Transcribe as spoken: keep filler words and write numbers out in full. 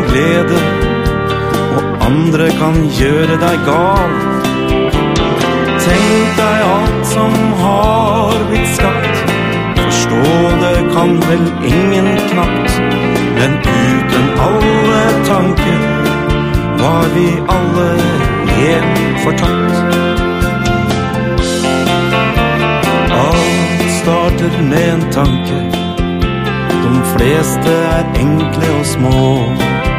glede, og andre kan gjøre deg gal. Tenk deg alt som har blitt skapt, forstå det kan vel ingen knapt, men uten alle tanker var vi alle helt fortapt. Alt starter med en tanke, de fleste er enkle og små.